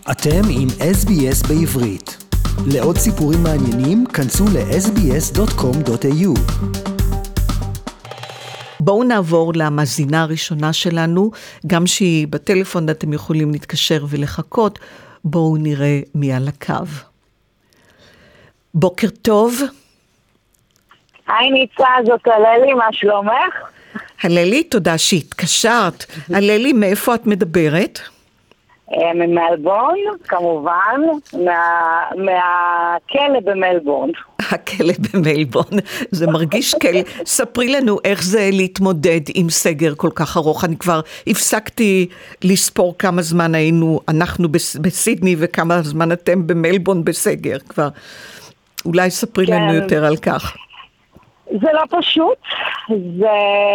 אתם עם SBS בעברית. לעוד סיפורים מעניינים, כנסו ל-sbs.com.au. בואו נעבור למאזינה הראשונה שלנו, גם שהיא בטלפון אתם יכולים להתקשר ולחכות. בואו נראה מי על הקו. בוקר טוב. היי ניצה, זאת הללי, מה שלומך? הללי, תודה שהתקשרת. הללי, מאיפה את מדברת? ממלבורן, כמובן, מהכלא במלבורן. הכלא במלבורן, זה מרגיש כלא. ספרי לנו איך זה להתמודד עם סגר כל כך ארוך. אני כבר הפסקתי לספור כמה זמן אנחנו בסידני וכמה זמן אתם במלבורן בסגר כבר. אולי ספרי לנו יותר על כך. זה לא פשוט, זה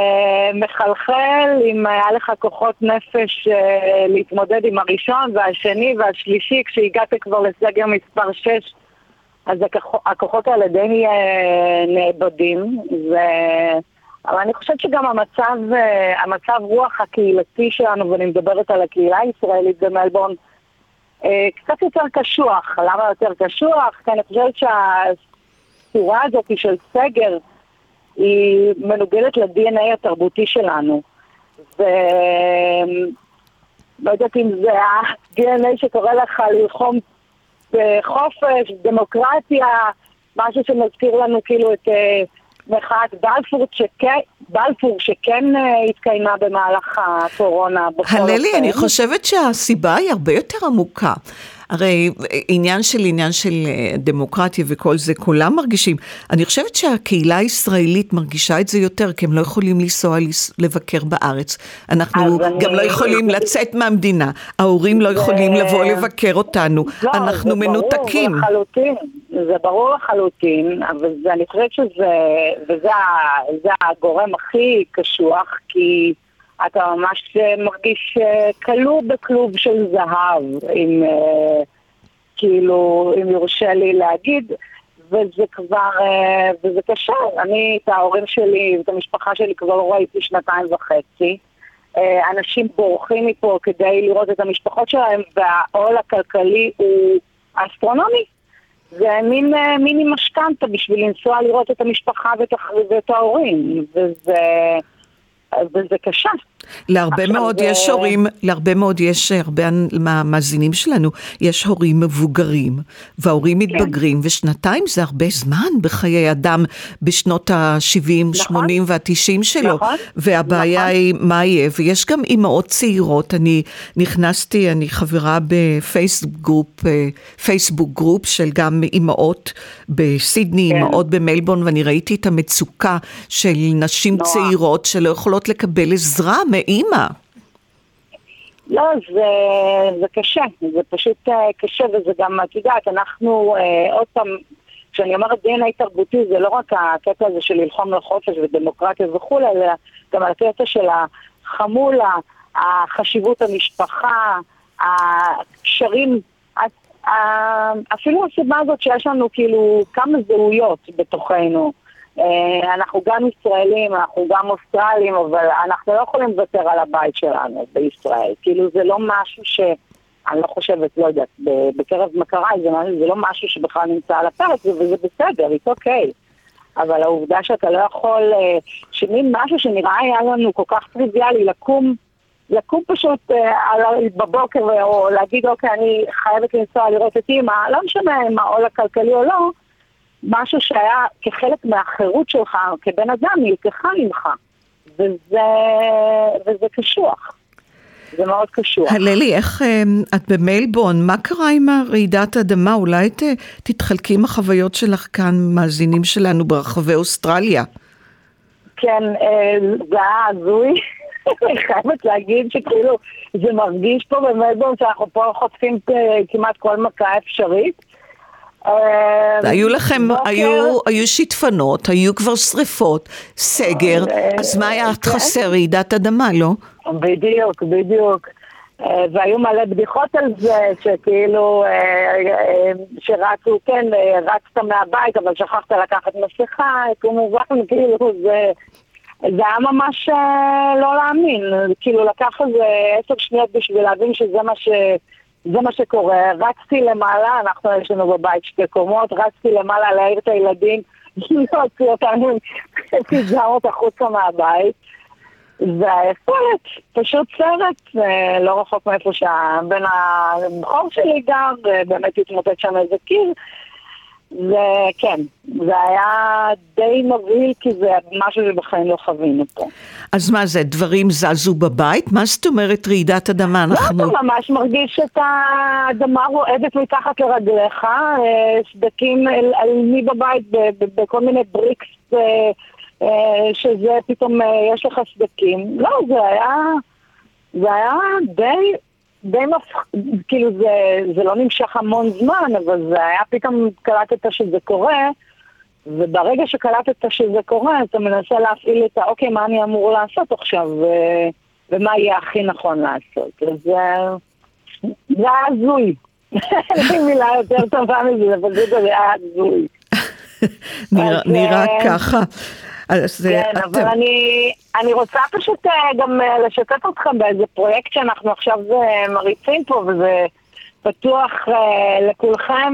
מחלחל אם היה לך כוחות נפש להתמודד עם הראשון והשני והשלישי, כשהגעת כבר לסגר מספר 6, אז הכוחות האלה די נאבדים, אבל אני חושבת שגם המצב רוח הקהילתי שלנו, ואני מדברת על הקהילה הישראלית במלבורן, קצת יותר קשוח. למה יותר קשוח? כי אני חושבת שהצורה הזאת של סגר היא מנוגדת ל-DNA התרבותי שלנו. ולא יודעת אם זה ה-DNA שקורא לך ללחום בחופש, דמוקרטיה, משהו שמזכיר לנו כאילו את מחאת בלפור שכן התקיימה במהלך הקורונה. הללי, אני חושבת שהסיבה היא הרבה יותר עמוקה. הרי עניין של דמוקרטיה וכל זה, כולם מרגישים. אני חושבת שהקהילה הישראלית מרגישה את זה יותר, כי הם לא יכולים לנסוע לבקר בארץ. אנחנו גם לא יכולים לצאת מהמדינה. ההורים לא יכולים לבוא לבקר אותנו. אנחנו מנותקים. זה ברור לחלוטין, אבל אני חושבת וזה הגורם הכי קשוח, כי אתה ממש מרגיש כלוא בכלוב של זהב, אם יורשה לי להגיד, וזה קשה. אני את ההורים שלי ואת המשפחה שלי כבר לא ראיתי 2.5. אנשים בורחים מפה כדי לראות את המשפחות שלהם, והעול הכלכלי הוא אסטרונומי. זה מיני משכנתה בשביל לנסוע לראות את המשפחה ואת ההורים, וזה קשה. להרבה מאוד יש הרבה מהמאזינים שלנו, יש הורים מבוגרים, וההורים מתבגרים, ושנתיים זה הרבה זמן בחיי אדם בשנות ה-70, 80 וה-90 שלו, והבעיה היא מה יהיה, ויש גם אימהות צעירות. אני חברה בפייסבוק גרופ של גם אימהות בסידני, אימהות במלבורן, ואני ראיתי את המצוקה של נשים צעירות שלא יכולות לקבל עזרה מאמא. לא, זה קשה, זה פשוט קשה, וזה גם, את יודעת, אנחנו עוד פעם, כשאני אומרת DNA תרבותי, זה לא רק הקטע הזה של ללחום לחופש ודמוקרטיה וכו', אלא גם הקטע של החמולה, החשיבות המשפחה, הקשרים, אפילו הסיבה הזאת שיש לנו כאילו כמה זהויות בתוכנו. אנחנו גם ישראלים, אנחנו גם אוסטרלים, אבל אנחנו לא יכולים לוותר על הבית שלנו בישראל. כאילו זה לא משהו אני לא חושבת, לא יודעת, בקרב מכריי זה לא משהו שבכלל נמצא על הפרק, וזה בסדר, it's okay. אבל העובדה שאתה לא יכול, שמין משהו שנראה היה לנו כל כך טריוויאלי, לקום פשוט בבוקר, או להגיד, אוקיי, אני חייבת לנסוע לראות את אמא, לא משנה אם העול הכלכלי או לא, משהו שהיה כחלק מהחירות שלך, כבן אדם, נלקחה ממך. וזה קשוח. זה מאוד קשוח. הללי, איך את במלבורן, מה קרה עם רעידת האדמה? אולי תתחלקי עם החוויות שלך כאן, מאזינים שלנו ברחבי אוסטרליה. כן, זה היה הזוי. אני חייבת להגיד שכאילו, זה מרגיש פה במלבורן, שאנחנו פה חוטפים כמעט כל מכה אפשרית. היו שיטפונות, היו כבר שריפות, סגר, אז מה היה חסר? רעידת אדמה, לא? בדיוק. והיו מלא בדיחות על זה, שכאילו, שרצו, כן, רצת מהבית, אבל שכחת לקחת מסכה, כמובן, כאילו, זה היה ממש לא להאמין, כאילו לקח איזה 10 שניות בשביל להבין שזה מה זה מה שקורה, רצתי למעלה, אנחנו יש לנו בבית 2 קומות, רצתי למעלה להעיר את הילדים, להוציא אותנו פיג'מות החוצה מהבית, והסרט, פשוט סרט, לא רחוק מאיפה שהבן הבכור שלי גר, באמת התמוטט שם איזה קיר, וכן, זה היה די מבהיל, כי זה משהו שבחיים לא חווינו פה. אז מה זה, דברים זזו בבית? מה זאת אומרת רעידת אדמה? לא, אתה ממש מרגיש את האדמה רועדת מתחת לרגליך, סדקים על מי בבית, בכל מיני בריקס, שזה פתאום יש לך סדקים. לא, זה היה די כאילו זה לא נמשך המון זמן, אבל זה היה פתאום קלטת שזה קורה, וברגע שקלטת שזה קורה, אתה מנסה להפעיל את אוקיי, מה אני אמור לעשות עכשיו, ומה יהיה הכי נכון לעשות. אז זה היה הזוי. אין מילה יותר טובה מזה, אבל זה היה הזוי. נראה ככה. כן, אבל אני רוצה פשוט גם לשתף אתכם באיזה פרויקט שאנחנו עכשיו מריצים פה, וזה פתוח לכולכם,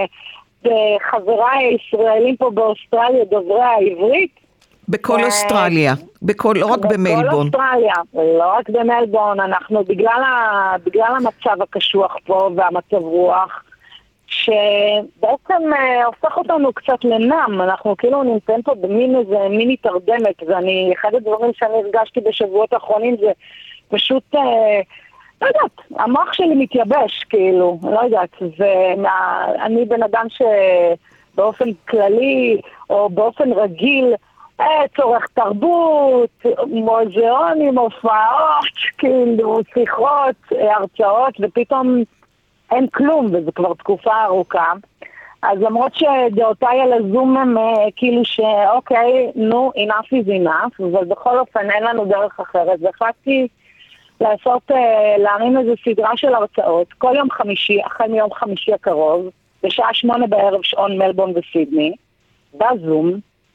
חבריי הישראלים פה באוסטרליה, דוברי העברית. בכל אוסטרליה, לא רק במלבורן. בכל אוסטרליה, לא רק במלבורן, אנחנו בגלל המצב הקשוח פה והמצב רוח, שבעצם הופך אותנו קצת לנם, אנחנו כאילו נמצאים פה במין איזה מיני תרדמת, ואני, אחד הדברים שאני הרגשתי בשבועות האחרונים זה פשוט, לא יודעת, המוח שלי מתייבש, כאילו, לא יודעת, אני בן אדם שבאופן כללי, או באופן רגיל, צורך תרבות, מוזיאונים, הופעות, כאילו, שיחות, הרצאות, ופתאום אין כלום, וזה כבר תקופה ארוכה. אז למרות שדעותיי על הזום הם כאילו שאוקיי, נו, enough is enough, אבל בכל אופן אין לנו דרך אחרת. והחלטתי להרים איזו סדרה של הרצאות, כל יום חמישי, החל מיום חמישי הקרוב, בשעה 8 בערב שעון מלבורן וסידני, בזום,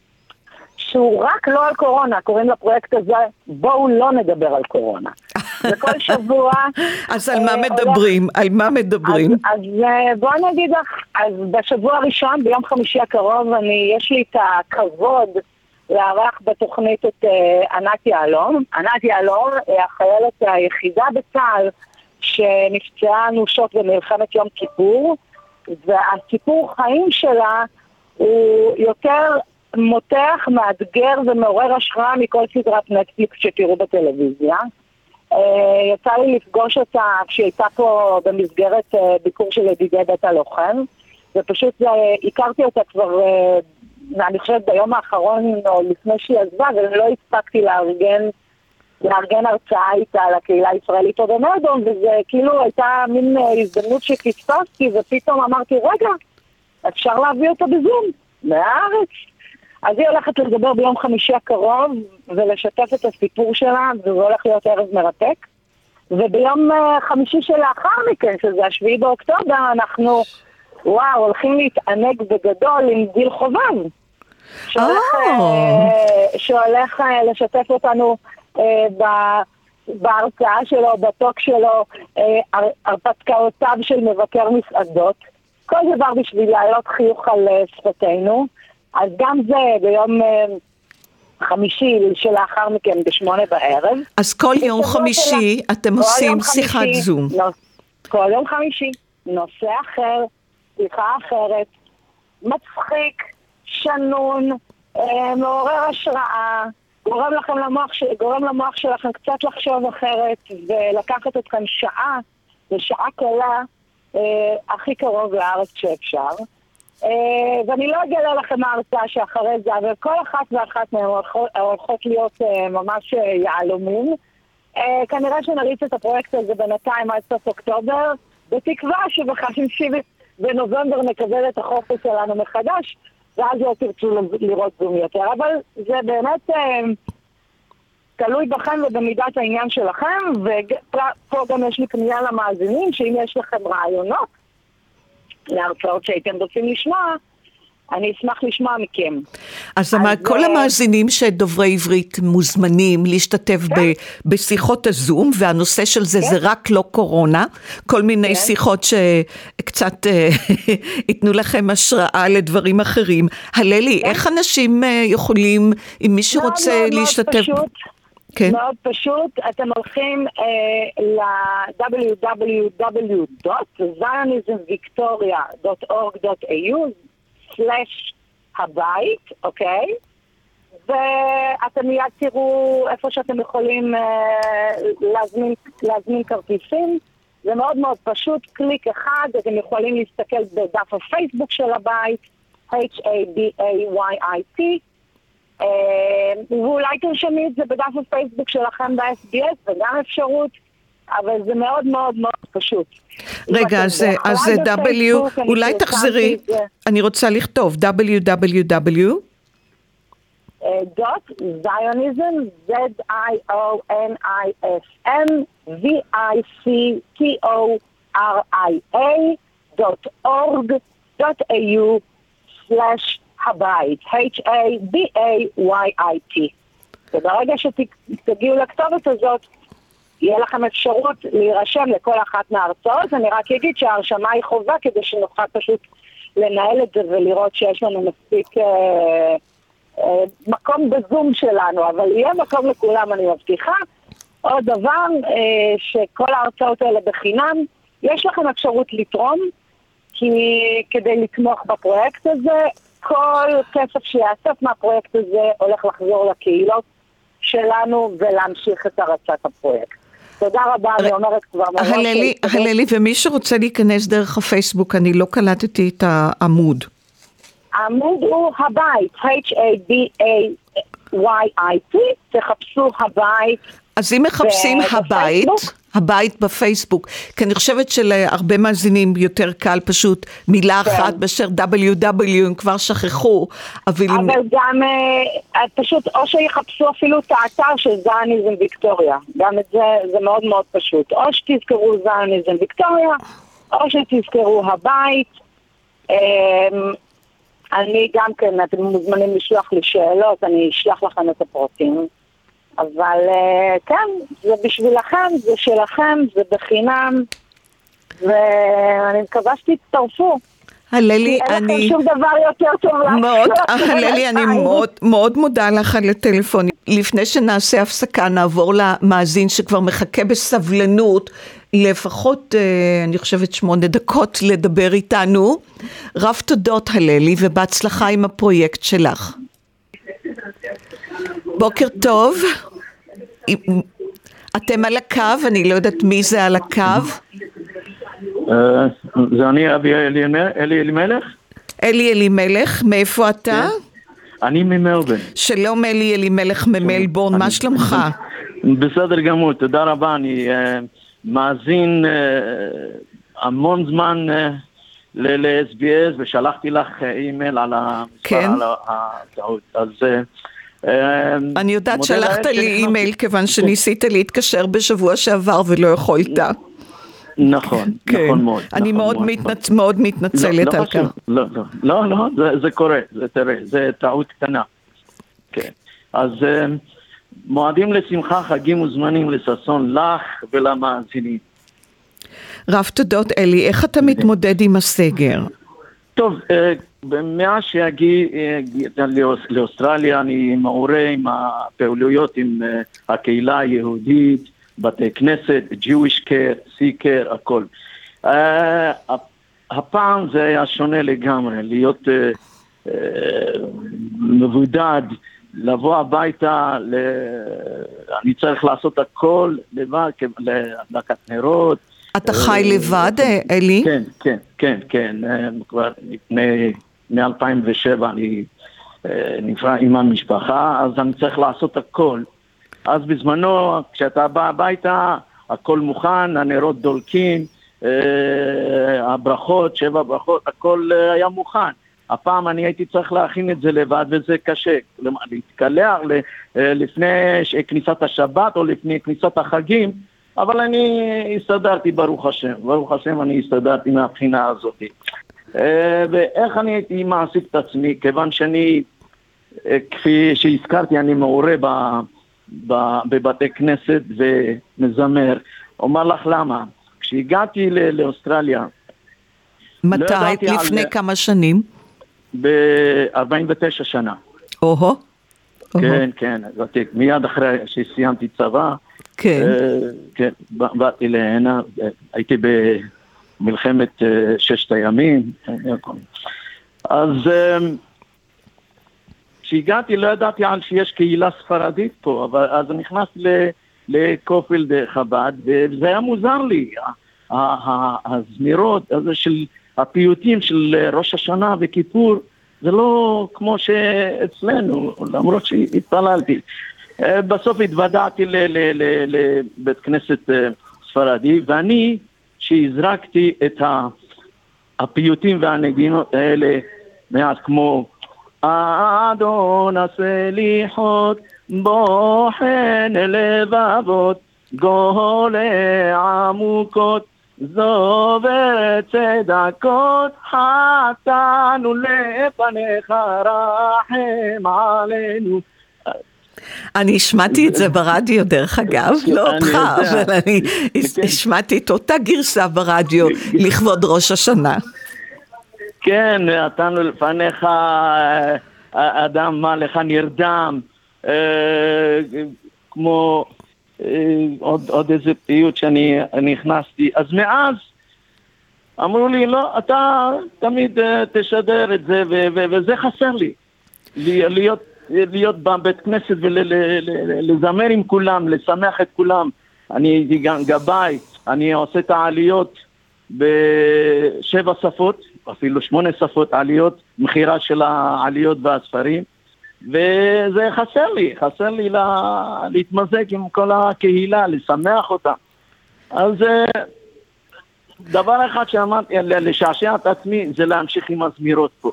שהוא רק לא על קורונה, קוראים לפרויקט הזה, בואו לא נדבר על קורונה. וכל שבוע... אז על מה מדברים? על מה מדברים? אז בואו אני אגיד לך, אז בשבוע הראשון, ביום חמישי הקרוב, יש לי את הכבוד לארח בתוכנית את ענת יהלום. ענת יהלום, החיילת היחידה בצה"ל, שנפצעה אנושות במלחמת יום כיפור, והסיפור חיים שלה הוא יותר מותח, מאתגר ומעורר השראה מכל סדרת נטפליקס שתראו בטלוויזיה. יצא לי לפגוש אותה כשהיא הייתה פה במסגרת ביקור של ידידי בית הלוחם, ופשוט הכרתי אותה כבר, אני חושבת ביום האחרון או לפני שהיא עזבה, ולא הספקתי לארגן הרצאה איתה על הקהילה הישראלית או במלבורן, וזה כאילו הייתה מין הזדמנות שפספסתי, ופתאום אמרתי, רגע, אפשר להביא אותה בזום, מהארץ. אז היא הולכת לדבר ביום חמישי הקרוב ולשתף את הסיפור שלה, וזה הולך להיות ערב מרתק. וביום חמישי שלאחר מכן, שזה 7 באוקטובר, אנחנו, הולכים להתענג בגדול עם גיל חובב, שהולך לשתף אותנו בהרצאה שלו, בטוק שלו, הרפתקאותיו של מבקר מסעדות. כל דבר בשביל להעלות חיוך על שפתנו. אז גם זה ביום חמישי שלאחר מכן ב8 בערב. אז כל יום חמישי אתם עושים שיחת זום. כל יום חמישי, נושא אחר, שיחה אחרת, מצחיק, שנון, מעורר השראה, גורם למוח שלכם קצת לחשוב אחרת, ולקחת אתכם שעה, ושעה קלה, הכי קרוב לארץ שאפשר. ואני לא אגלה לכם ההרצאה שאחרי זה, אבל כל אחת ואחת מהן הולכות להיות ממש יעלומים. כנראה שנריץ את הפרויקט הזה בינתיים עד סוף אוקטובר, בתקווה שבחמישי בנובמבר נקבל את החופש שלנו מחדש, ואז לא תרצו לראות זום יותר. אבל זה באמת תלוי בכם ובמידת העניין שלכם, ופה גם יש לי פנייה למאזינים, שאם יש לכם רעיונות להרצאות שהייתם רוצים לשמוע, אני אשמח לשמוע מכם. אז כל המאזינים שדוברי עברית מוזמנים להשתתף בשיחות הזום, והנושא של זה רק לא קורונה, כל מיני שיחות שקצת ייתנו לכם השראה לדברים אחרים. הללי, איך אנשים יכולים, אם מישהו רוצה להשתתף? מאוד פשוט, אתם הולכים www.zionismvictoria.org.au/הבית, אוקיי? ואתם מיד תראו איפה שאתם יכולים להזמין כרטיסים. זה מאוד מאוד פשוט, קליק אחד, אתם יכולים להסתכל בדף הפייסבוק של הבית, HABAYIT, ואולי תרשמי את זה בדף הפייסבוק שלכם ב-SBS, וגם אפשרות, אבל זה מאוד מאוד מאוד פשוט. רגע, אז אולי תחזרי, אני רוצה לכתוב www. Zionism, ZIONISMVICTORIA.org.au/הבית, HABAYIT. וברגע שתגיעו לכתובת הזאת, יהיה לכם אפשרות להירשם לכל אחת מההרצאות. אני רק אגיד שההרשמה היא חובה, כדי שנוכל פשוט לנהל את זה ולראות שיש לנו מספיק מקום בזום שלנו, אבל יהיה מקום לכולם, אני מבטיחה. עוד דבר, שכל ההרצאות האלה בחינם, יש לכם אפשרות לתרום, כי כדי לתמוך בפרויקט הזה, כל כסף שיאסף מהפרויקט הזה הולך לחזור לקהילות שלנו ולהמשיך את הרצת הפרויקט. תודה רבה, אני אומרת כבר מראש. הללי, ומי שרוצה להיכנס דרך הפייסבוק, אני לא קלטתי את העמוד. העמוד הוא הבית, HABAYIT, תחפשו הבית. אז אם מחפשים הבית בפייסבוק, כי אני חושבת שלהרבה מאזינים יותר קל פשוט מילה אחת באשר www, הם כבר שכחו. אבל גם פשוט, או שיחפשו אפילו את האתר של זיוניזם ויקטוריה, גם את זה מאוד מאוד פשוט. או שתזכרו זיוניזם ויקטוריה, או שתזכרו הבית. אני גם כן, אתם מוזמנים לשלוח לי שאלות, אני אשלח לכם את הפרטים. אבל כן, זה בשבילכם, זה שלכם, זה בחינם, ואני מקווה שתצטרפו. הללי, אין לכם שום דבר יותר טוב הללי, אני מאוד מודה לך על הטלפון. לפני שנעשה הפסקה, נעבור למאזין שכבר מחכה בסבלנות, לפחות, אני חושבת 8 דקות לדבר איתנו. רב תודות הללי, ובהצלחה עם הפרויקט שלך. בוקר טוב, אתם על הקו, אני לא יודעת מי זה על הקו. זה אני, אלי אלימלך. אלי אלימלך, מאיפה אתה? אני ממלבורן. שלום אלי אלימלך ממלבורן, מה שלומך? בסדר גמור, תודה רבה, אני מאזין המון זמן ל-SBS, ושלחתי לך אימייל על הטעות, אז אני יודעת שלחת לי אימייל כיוון שניסית להתקשר בשבוע שעבר ולא יכולת. נכון, נכון מאוד. אני מאוד מתנצלת על כך. לא, זה קורה, תראה, זה טעות קטנה. כן, אז מועדים לשמחה, חגים וזמנים לששון לך ולמאזינים. רב תודות אלי, איך אתה מתמודד עם הסגר? טוב, מאז שהגיע לאוסטרליה אני מעורה עם הפעילויות עם הקהילה היהודית, בתי כנסת, Jewish Care, Sea Care, הכל. הפעם זה היה שונה לגמרי, להיות מבודד, לבוא הביתה, אני צריך לעשות הכל לבד, להדלקת נרות. אתה חי לבד, אלי? כן, כבר לפני, מ-2007 אני נפרד עם המשפחה, אז אני צריך לעשות הכל. אז בזמנו, כשאתה בא הביתה, הכל מוכן, הנרות דולקים, הברכות, 7 ברכות, הכל היה מוכן. הפעם אני הייתי צריך להכין את זה לבד, וזה קשה. להתקלח לפני כניסת השבת או לפני כניסת החגים, אבל אני הסתדרתי, ברוך השם אני הסתדרתי מהבחינה הזאת. ואיך אני הייתי מעסיק את עצמי, כיוון שאני, כפי שהזכרתי, אני מעורה בבתי כנסת ומזמר. אומר לך למה. כשהגעתי לאוסטרליה, מתי? לפני כמה שנים? ב-49 שנה. אוהו. כן, כן, מיד אחרי שסיימתי צבא, כן. כן, באתי להנה, הייתי במלחמת ששת הימים, אז כשהגעתי לא ידעתי על שיש קהילה ספרדית פה, אבל אז נכנסתי לקופילד חב"ד, וזה היה מוזר לי, הזמירות, של הפיוטים של ראש השנה וכיפור, זה לא כמו שאצלנו, למרות שהתפללתי. בסוף התוודעתי לבית כנסת ספרדי, ואני שהזרקתי את הפיוטים והנגינות האלה מעט כמו אדון הסליחות בוחן לבבות גולה עמוקות זובר צדקות חטאנו לפניך רחם עלינו. אני השמעתי את זה ברדיו דרך אגב, לא אותך, אבל אני השמעתי את אותה גרסה ברדיו לכבוד ראש השנה. כן, נתנו לפניך אדם מה לך נרדם, כמו עוד איזה פיוט שאני נכנסתי. אז מאז אמרו לי, לא, אתה תמיד תשדר את זה, וזה חסר לי, להיות בבית כנסת ולזמר עם כולם, לשמח את כולם. אני הייתי גם גבאי, אני עושה את העליות ב7 שפות, אפילו 8 שפות עליות, מחירה של העליות והספרים, וזה חסר לי להתמזג עם כל הקהילה, לשמח אותה. אז דבר אחד שאמרתי, לשעשע את עצמי, זה להמשיך עם הזמירות פה.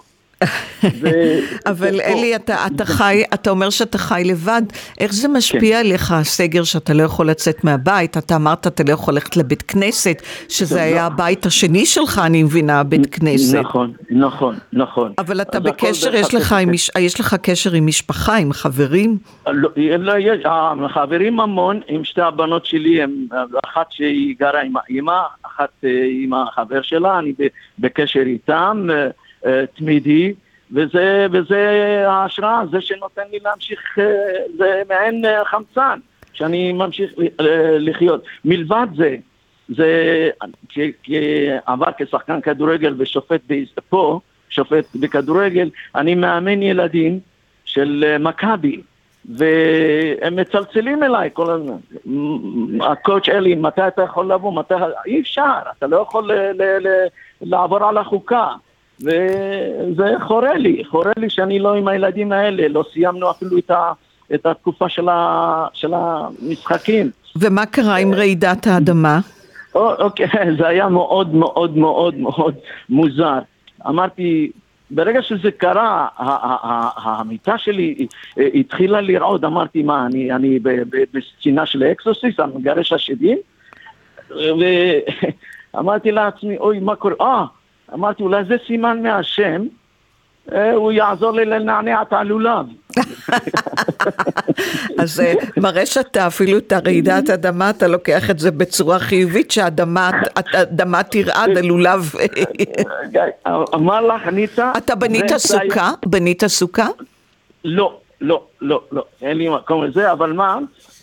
אבל אלי, אתה אומר שאתה חי לבד, איך זה משפיע עליך הסגר שאתה לא יכול לצאת מהבית? אתה אמרת אתה לא יכול ללכת לבית כנסת, שזה היה הבית השני שלך, אני מבינה, בית כנסת. נכון. אבל אתה בקשר, יש לך קשר עם משפחה, עם חברים? לא, יש, חברים המון, עם שתי הבנות שלי, אחת שהיא גרה עם האמא, אחת עם החבר שלה, אני בקשר איתם, תמידי, וזה ההשראה, זה שנותן לי להמשיך, זה מעין חמצן, שאני ממשיך לחיות. מלבד זה עבר כשחקן כדורגל ושופט פה, שופט בכדורגל, אני מאמן ילדים של מכבי, והם מצלצלים אליי כל הזמן. הקואץ' אלי, מתי אתה יכול לבוא? אי אפשר, אתה לא יכול לעבור על החוקה. וזה חורה לי שאני לא עם הילדים האלה, לא סיימנו אפילו את התקופה של המשחקים. ומה קרה עם רעידת האדמה? אוקיי, זה היה מאוד מאוד מאוד מאוד מוזר. אמרתי, ברגע שזה קרה, המיטה שלי התחילה לרעוד, אמרתי, מה, אני בסצינה של אקסוסיסט, אני מגרש השדים? ואמרתי לעצמי, אוי, מה קורה? אמרתי, אולי זה סימן מהשם, הוא יעזור לי לנענע את הלולב. אז מראה שאתה אפילו את הרעידת אדמה, אתה לוקח את זה בצורה חיובית, שהאדמה תרעד, הלולב. אמר לך, ניצה... אתה בנית סוכה? בנית סוכה? לא, אין לי מקום לזה, אבל מה?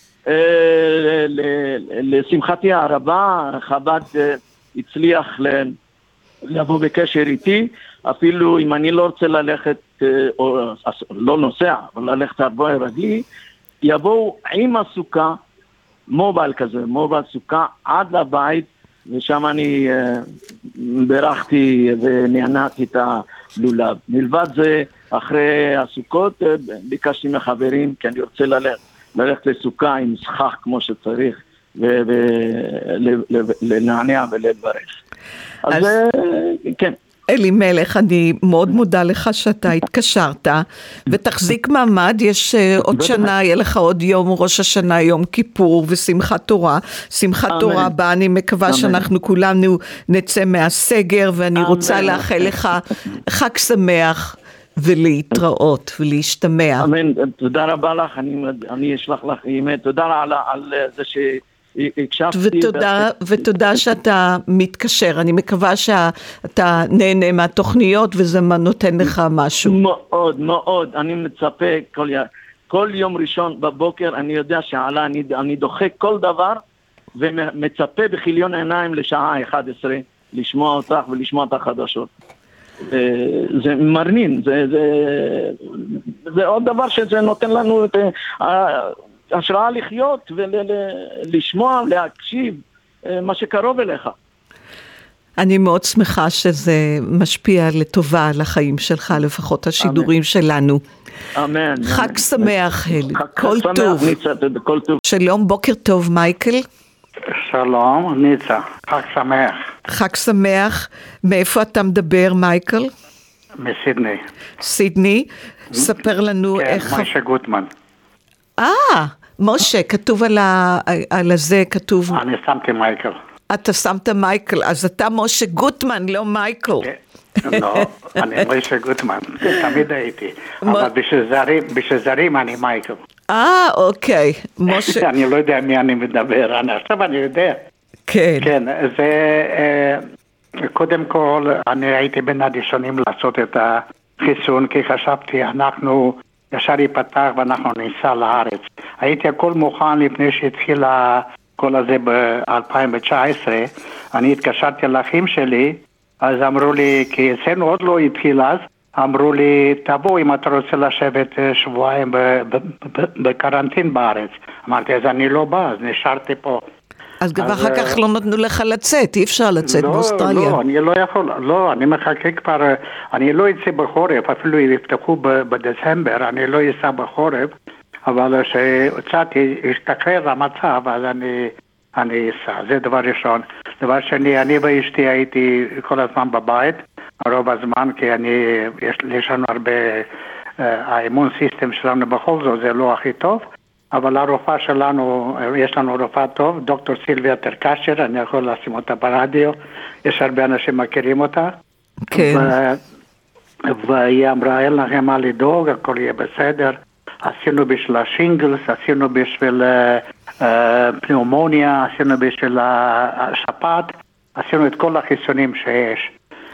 לשמחתי הרבה, חב"ד הצליח לבוא בקשר איתי, אפילו אם אני לא רוצה ללכת, או לא נוסע, אבל ללכת הרבה רגלי, יבואו עם הסוכה, מובייל כזה, מובייל סוכה, עד לבית, ושם אני ברכתי ונענעתי את הלולב. מלבד זה, אחרי הסוכות, ביקשתי מחברים, כי אני רוצה ללכת לסוכה עם שכח כמו שצריך, ולנענע ולברך. אז כן. אלימלך, אני מאוד מודה לך שאתה התקשרת, ותחזיק מעמד, יש עוד שנה, יהיה לך עוד יום ראש השנה, יום כיפור ושמחת תורה. שמחת תורה הבאה, אני מקווה שאנחנו כולנו נצא מהסגר, ואני רוצה לאחל לך חג שמח ולהתראות ולהשתמע. אמן, תודה רבה לך, אני אשלח לך אימייל, תודה על זה הקשבתי. ותודה שאתה מתקשר, אני מקווה שאתה נהנה מהתוכניות וזה נותן לך משהו. מאוד, מאוד, אני מצפה כל יום ראשון בבוקר, אני יודע אני דוחק כל דבר ומצפה בחיליון עיניים לשעה 11 לשמוע אותך ולשמוע את החדשות. זה מרנין, זה עוד דבר שזה נותן לנו את השראה לחיות ולשמוע, להקשיב מה שקרוב אליך. אני מאוד שמחה שזה משפיע לטובה על החיים שלך, לפחות השידורים שלנו. אמן. חג שמח, הלי. כל טוב. שלום, שלום, בוקר טוב, מייקל. שלום, ניצה. חג שמח. חג שמח. מאיפה אתה מדבר, מייקל? מסידני. סידני. ספר לנו איך... כן, משה גוטמן. משה, כתוב על הזה, כתוב... אני שמתי מייקל. אתה שמת מייקל, אז אתה משה גוטמן, לא מייקל. לא, אני משה גוטמן, תמיד הייתי. אבל בשביל זרים אני מייקל. אוקיי. משה... אני לא יודע מי אני מדבר, עכשיו אני יודע. כן. כן, זה... קודם כל, אני הייתי בין הראשונים לעשות את החיסון, כי חשבתי, אנחנו... ישר ייפתח ואנחנו ניסע לארץ. הייתי הכל מוכן לפני שהתחיל כל הזה ב-2019. אני התקשרתי לאחים שלי, אז אמרו לי, כי אצלנו עוד לא התחיל אז, אמרו לי, תבוא אם אתה רוצה לשבת שבועיים בקרנטין בארץ. אמרתי, אז אני לא בא, אז נשארתי פה. אז גם אחר כך לא נתנו לך לצאת, אי אפשר לצאת באוסטרליה. לא, אני לא יכול, לא, אני מחכה כבר, אני לא אצא בחורף, אפילו אם יפתחו בדצמבר, אני לא אסע בחורף, אבל כשהוצאתי, השתחרר המצב, אז אני אסע, זה דבר ראשון. דבר שני, אני ואשתי הייתי כל הזמן בבית, רוב הזמן, כי יש לנו הרבה, האימון סיסטם שלנו בכל זאת, זה לא הכי טוב, אבל הרופאה שלנו, יש לנו רופאה טוב, דוקטור סילביה טרקשר, אני יכול לשים אותה ברדיו, יש הרבה אנשים מכירים אותה. כן. והיא אמרה, אין לכם מה לדאוג, הכל יהיה בסדר. עשינו בשביל השינגלס, עשינו בשביל פנאומוניה, עשינו בשביל השפעת, עשינו את כל החיסונים שיש.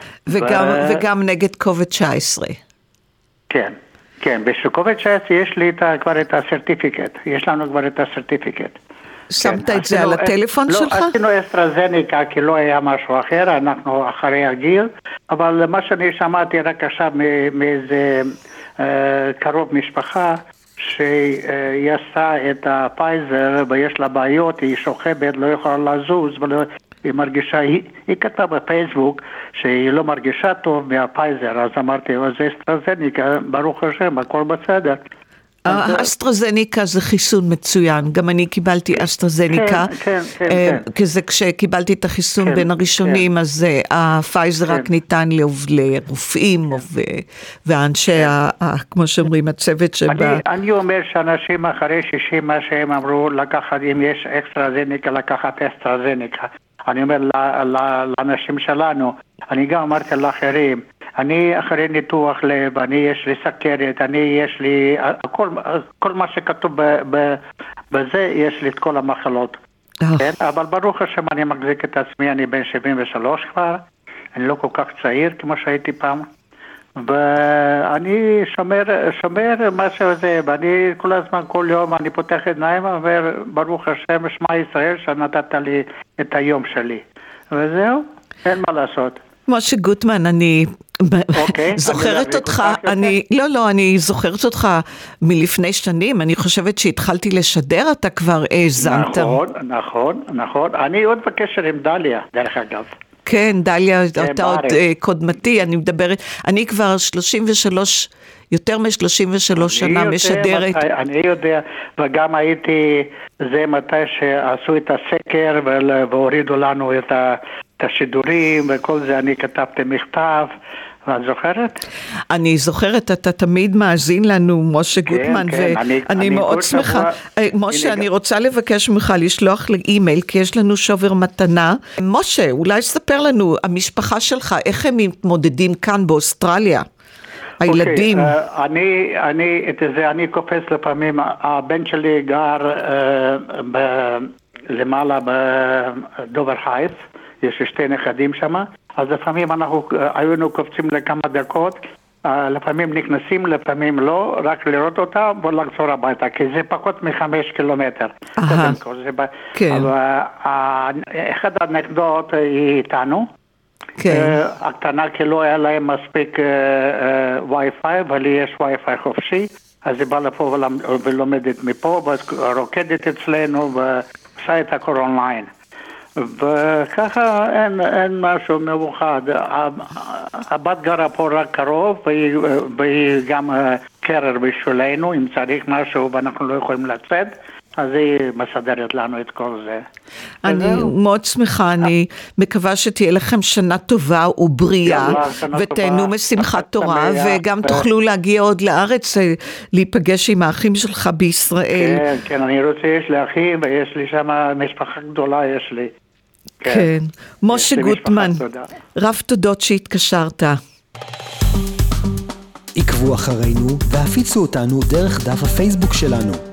וגם נגד קוביד 19. כן. כן, בשקוביד 19 יש לי כבר את הסרטיפיקט, יש לנו כבר את הסרטיפיקט. שמת את זה על הטלפון שלך? לא, עשינו אסטרזניקה, כי לא היה משהו אחר, אנחנו אחרי הגיל, אבל מה שאני שמעתי רק עכשיו מאיזה קרוב משפחה, שהיא עשה את הפייזר ויש לה בעיות, היא שוכבת, לא יכולה לזוז, היא מרגישה, היא כתבה בפייסבוק שהיא לא מרגישה טוב מהפייזר, אז אמרתי, זה אסטרזניקה, ברוך השם, הכל בסדר. האסטרזניקה זה חיסון מצוין, גם אני קיבלתי אסטרזניקה, כזה כשקיבלתי את החיסון בין הראשונים, אז הפייזר רק ניתן לרופאים ואנשי, כמו שאומרים, הצוות שבא. אני אומר שאנשים אחרי 60 מה שהם אמרו, לקחת, אם יש אסטרזניקה, לקחת אסטרזניקה. אני אומר לאנשים שלנו, אני גם אמרתי לאחרים, אני אחרי ניתוח לב, יש לי סכרת, יש לי, כל מה שכתוב בזה, יש לי את כל המחלות. כן? אבל ברוך השם אני מחזיק את עצמי, אני בן 73 כבר, אני לא כל כך צעיר כמו שהייתי פעם, ואני שומר מה שזה, ואני כל הזמן, כל יום אני פותח עיניים, ואומר, ברוך השם, שמע ישראל, שנתת לי את היום שלי. וזהו, אין מה לעשות. משה גוטמן, אני זוכרת אותך, אני זוכרת אותך מלפני שנים, אני חושבת שהתחלתי לשדר, אתה כבר האזנת. נכון, אני עוד בקשר עם דליה, דרך אגב. כן, דליה, אתה עוד קודמתי, אני מדברת, אני כבר 33, יותר מ-33 שנה משדרת. אני יודע, וגם הייתי, זה מתי שעשו את הסקר והורידו לנו את השידורים וכל זה, אני כתבתי מכתב, ואת זוכרת? אני זוכרת, אתה תמיד מאזין לנו, משה גוטמן, ואני מאוד שמחה. משה, אני רוצה לבקש ממך לשלוח לי אימייל, כי יש לנו שובר מתנה. משה, אולי ספר לנו, המשפחה שלך, איך הם מתמודדים כאן באוסטרליה? הילדים. אני קופץ לפעמים, הבן שלי גר למעלה בדובר הייטס, יש 2 נכדים שם, אז לפעמים אנחנו היינו קופצים לכמה דקות, לפעמים נכנסים, לפעמים לא, רק לראות אותה ולחזור הביתה, כי זה פחות מ5 קילומטר. כן. אחד הנכדות היא איתנו, הקטנה כי לא היה להם מספיק וי-פיי, אבל יש וי-פיי חופשי, אז היא באה לפה ולומדת מפה, ורוקדת אצלנו ועושה את הכל אונליין. וככה אין משהו מיוחד. הבת גרה פה רק קרוב, והיא גם קרר בשבילנו, אם צריך משהו ואנחנו לא יכולים לצאת, אז היא מסדרת לנו את כל זה. אני מאוד שמחה, אני מקווה שתהיה לכם שנה טובה ובריאה, ותהנו משמחת תורה, וגם תוכלו להגיע עוד לארץ, להיפגש עם האחים שלך בישראל. כן, אני רוצה, יש לי אחים, ויש לי שם משפחה גדולה, יש לי. כן, משה גוטמן, רב תודות שהתקשרת. עקבו אחרינו והפיצו אותנו דרך דף הפייסבוק שלנו.